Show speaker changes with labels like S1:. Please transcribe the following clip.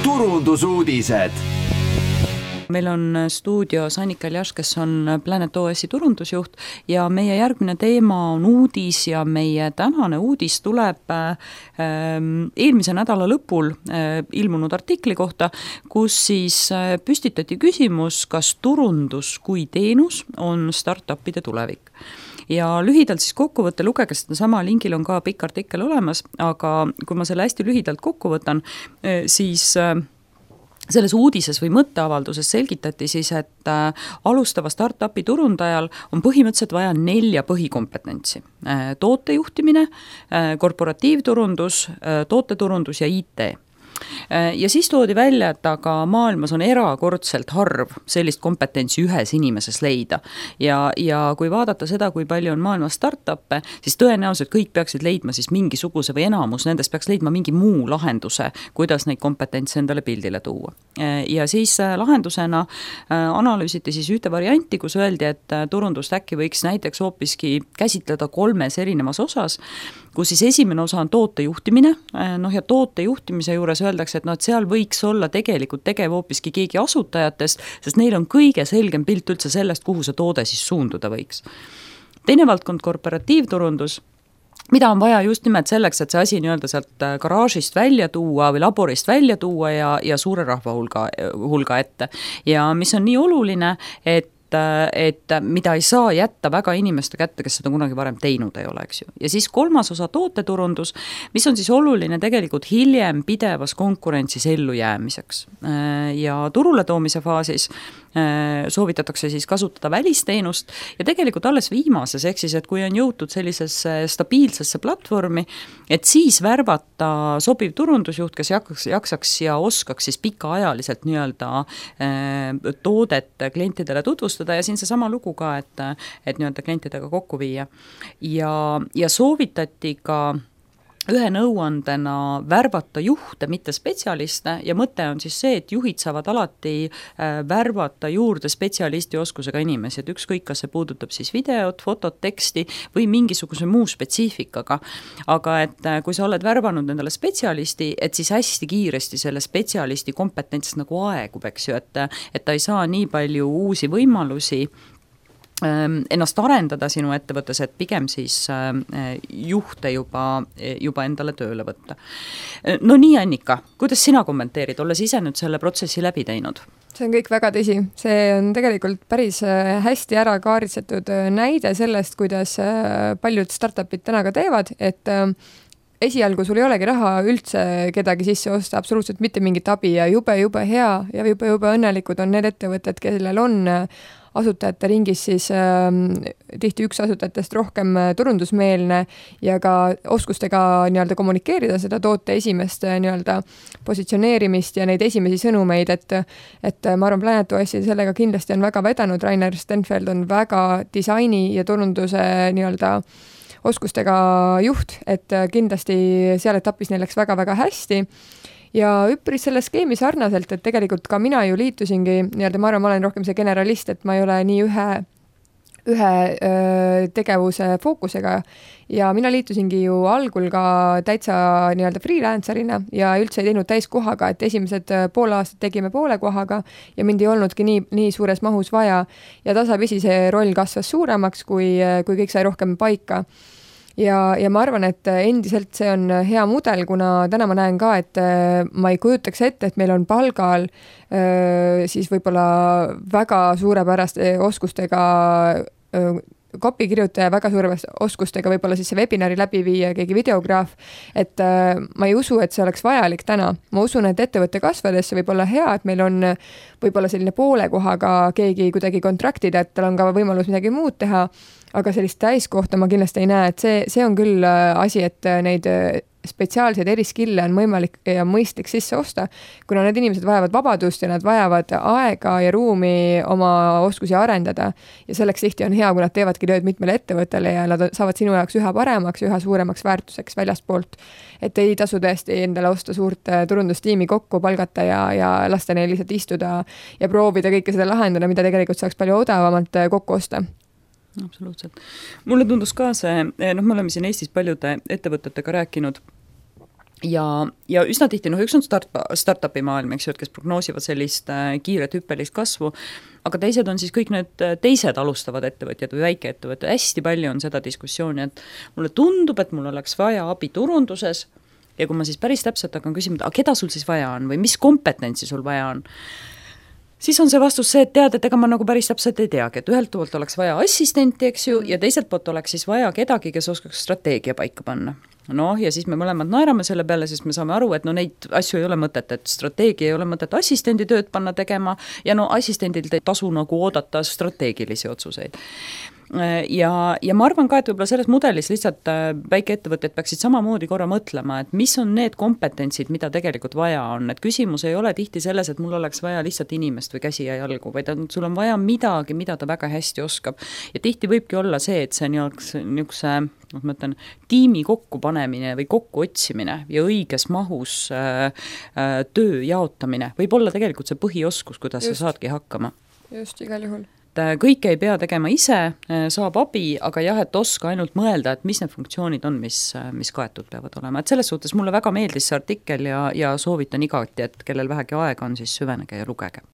S1: turundusuudised.
S2: Meil on stuudios Annika Ljaš, kes on Planet OS-i turundusjuht ja meie järgmine teema on uudis ja meie tänane uudis tuleb eelmise nädala lõpul ilmunud artikli kohta, kus siis püstitati küsimus, kas turundus kui teenus on startupide tulevik. Ja lühidalt siis kokkuvõtte, lugege seda sama, lingil on ka pikk artikkel olemas, aga kui ma selle hästi lühidalt kokku võtan, siis selles uudises või mõtteavalduses selgitati siis, et alustava startupi turundajal on põhimõtteliselt vaja 4 põhikompetentsi. Tootejuhtimine, korporatiivturundus, tooteturundus ja IT. Ja siis toodi välja, et aga maailmas on erakordselt harv sellist kompetentsi ühes inimeses leida. Ja kui vaadata seda, kui palju on maailmas startup'e, siis tõenäoliselt kõik peaksid leidma siis mingisuguse või enamus nendest peaks leidma mingi muu lahenduse, kuidas neid kompetentse endale pildile tuua. Ja siis lahendusena analüüsiti siis ühte varianti, kus öeldi, et turundust äkki võiks näiteks hoopiski käsitleda 3 erinevas osas, kus siis esimene osa on tootejuhtimine, ja tootejuhtimise juures öeldakse, et et seal võiks olla tegelikult tegev hoopiski keegi asutajatest, sest neil on kõige selgem pilt üldse sellest, kuhu see toode siis suunduda võiks. Teine valdkond korporatiivturundus, mida on vaja just nimelt selleks, et see asi nii-öelda sealt garaažist välja tuua või laborist välja tuua ja suure rahva hulga ette. Ja mis on nii oluline, et mida ei saa jätta väga inimeste kätte, kes seda kunagi varem teinud ei ole, eks ju. Ja siis 3. osa tooteturundus, mis on siis oluline tegelikult hiljem pidevas konkurentsis ellu jäämiseks. Ja turule toomise faasis soovitatakse siis kasutada välisteenust ja tegelikult alles viimases, ehk siis, et kui on jõutud sellisesse stabiilsesse platvormi, et siis värvata sobiv turundusjuht, kes jaksaks ja oskaks siis pikaajaliselt nii-öelda toodet klientidele tutvustada ja siin see sama lugu ka, et nii-öelda klientidega kokku viia. Ja soovitati ka ühe nõuandena värvata juhte, mitte spetsialiste ja mõte on siis see, et juhid saavad alati värvata juurde spetsialisti oskusega inimesi, et ükskõik, kas see puudutab siis videot, fotot, teksti või mingisuguse muu spetsiifikaga. Aga et kui sa oled värvanud endale spetsialisti, et siis hästi kiiresti selle spetsialisti kompetentsist nagu aegub, eks ju, et ta ei saa nii palju uusi võimalusi ennast arendada sinu ettevõttes, et pigem siis juhte juba endale tööle võtta. No nii, Annika, kuidas sina kommenteerid, olles ise nüüd selle protsessi läbi teinud?
S3: See on kõik väga tõsi. See on tegelikult päris hästi ära kaaritsetud näide sellest, kuidas paljud startupid täna ka teevad, et esialgu sul ei olegi raha üldse kedagi sisse osta, absoluutselt mitte mingit abi ja jube hea ja jube õnnelikud on need ettevõtted, kellel on asutajate ringis siis tihti üks asutajatest rohkem turundusmeelne ja ka oskustega nii-öelda kommunikeerida seda toote esimest nii-öelda positsioneerimist ja neid esimesi sõnumeid, et ma arvan, Planet OS-i sellega kindlasti on väga vedanud, Rainer Stenfeld on väga disaini ja turunduse nii-öelda oskustega juht, et kindlasti seal etapis neil läks väga hästi. Ja üpris selle skeemi sarnaselt, et tegelikult ka mina ju liitusingi, nii-öelda ma arvan, ma olen rohkem see generalist, et ma ei ole nii ühe tegevuse fookusega ja mina liitusingi ju algul ka täitsa nii-öelda freelancerina ja üldse ei teinud täiskohaga, et esimesed pool aastat tegime poole kohaga ja mind ei olnudki nii suures mahus vaja ja tasapisi see roll kasvas suuremaks, kui kõik sai rohkem paika. Ja ma arvan, et endiselt see on hea mudel, kuna täna ma näen ka, et ma ei kujutaks ette, et meil on palgal siis võib-olla väga suurepäraste oskustega kopikirjutaja, väga suurepäraste oskustega võib-olla siis see webinari läbi viia, keegi videograaf, et ma ei usu, et see oleks vajalik täna. Ma usun, et ettevõtte kasvades võib olla hea, et meil on võib-olla selline poole kohaga keegi kuidagi kontraktida, et tal on ka võimalus midagi muud teha, aga sellist täiskohta ma kindlasti ei näe, et see on küll asi, et neid spetsiaalseid eriskille on võimalik ja mõistlik sisse osta, kuna need inimesed vajavad vabadust ja nad vajavad aega ja ruumi oma oskusi arendada ja selleks tihti on hea, kui nad teevadki tööd mitmele ettevõttele ja nad saavad sinu jaoks üha paremaks ja üha suuremaks väärtuseks väljaspoolt. Et ei tasu tõesti endale osta suurt turundustiimi kokku, palgata ja lasta neil lihtsalt istuda ja proovida kõike seda lahendada, mida tegelikult saaks palju odavamalt kokku osta.
S2: Absoluutselt. Mulle tundus ka see, me oleme siin Eestis paljude ettevõtetega rääkinud ja üsna tihti, üks on startupi maailm, eks ju, et kes prognoosivad sellist kiiret hüppelist kasvu, aga teised on siis kõik need teised alustavad ettevõtjad või väikeettevõtjad, hästi palju on seda diskussiooni, et mulle tundub, et mul oleks vaja abi turunduses ja kui ma siis päris täpselt hakkan küsima, aga keda sul siis vaja on või mis kompetentsi sul vaja on, siis on see vastus see, et tead, et ega ma nagu päris täpselt ei teagi, et ühelt poolt oleks vaja assistenti, eks ju, ja teiselt poolt oleks siis vaja kedagi, kes oskaks strateegia paika panna. Ja siis me mõlemad naerame selle peale, sest me saame aru, et neid asju ei ole mõtet, et strateegia ei ole mõtet assistendi tööd panna tegema ja assistendilt ei tasu nagu oodata strateegilisi otsuseid. Ja ma arvan ka, et võib-olla selles mudelis lihtsalt väikeettevõtted peaksid samamoodi korra mõtlema, et mis on need kompetentsid, mida tegelikult vaja on, et küsimus ei ole tihti selles, et mul oleks vaja lihtsalt inimest või käsi ja jalgu, vaid sul on vaja midagi, mida ta väga hästi oskab. Ja tihti võibki olla see, et see niisuguse ma mõtlen, tiimi kokkupanemine või kokkuotsimine ja õiges mahus töö jaotamine võib olla tegelikult see põhioskus, kuidas sa saadki hakkama.
S3: Just, igal juhul.
S2: Kõike ei pea tegema ise, saab abi, aga jah, et oska ainult mõelda, et mis need funktsioonid on, mis kaetud peavad olema. Et selles suhtes mulle väga meeldis see artikkel ja soovitan igati, et kellel vähegi aega on, siis süvenege ja lugege.